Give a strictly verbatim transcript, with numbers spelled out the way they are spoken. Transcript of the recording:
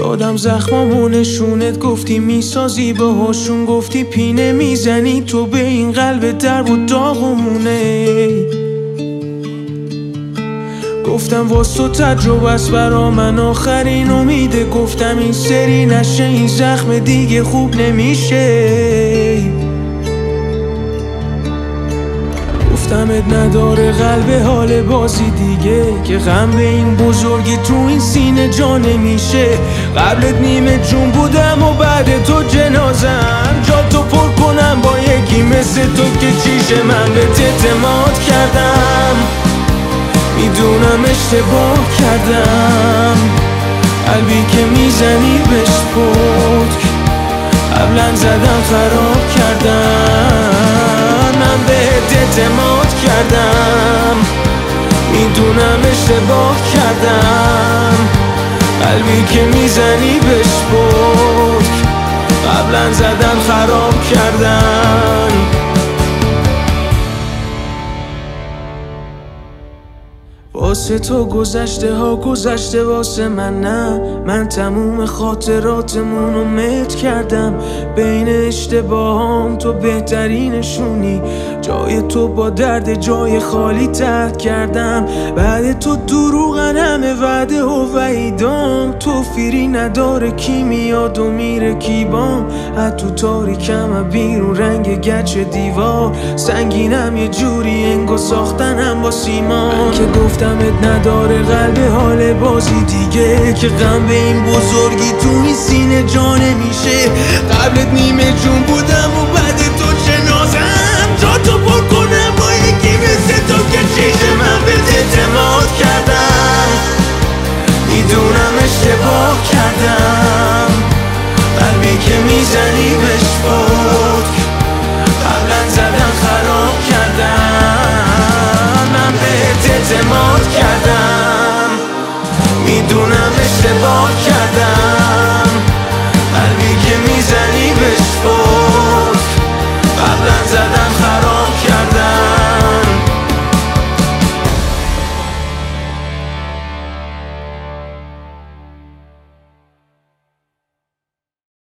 دادم زخمامو نشونت، گفتی میسازی باهاشون، گفتی پینه میزنی تو به این قلب درب و داغمونه. گفتم واس تو تجربه است برا من آخرین امیده، گفتم این سری نشه این زخم دیگه خوب نمیشه. گفتمت نداره قلب حال بازی دیگه، که غم به این بزرگی تو این سینه جا نمیشه. قبلت نیمه جون بودم و بعد تو جنازم، جا تو پر کنم با یکی مثل تو که چیشه. من به اعتماد کردم میدونم اشتباه کردم، قلبی که میزنی بهش پتک قبلا زدم خراب کردم. من بهت اعتماد کردم میدونم اشتباه کردم، قلبی که میزنی بهش پتک قبلا زدم خراب کردم. واسه تو گذشته ها گذشته واسه من نه، من تموم خاطراتمونو مت کردم. بین اشتباهام تو بهترینشونی، جای تو با درد جای خالی ترک کردم. بعد تو دروغن همه وعده و وعیدام، تو فیری نداره کی میاد و میره کی بام. از تو تاریکم بیرون رنگ گچ دیوار، سنگینم یه جوری انگو ساختنم با سیمان. که گفتمت نداره قلب حال بازی دیگه، که غم به این بزرگی تو این سینه جا نمیشه. قبلت نیمه جون بودم و بعد تو جنازم، جا تو پر کنم با یکی مثل تو که چیشه. من به اعتماد کردم میدونم اشتباه کردم، قلبی که میزنی بهش پتک قبلا زدم خراب کردم. من بهت اعتماد کردم میدونم اشتباه کردم،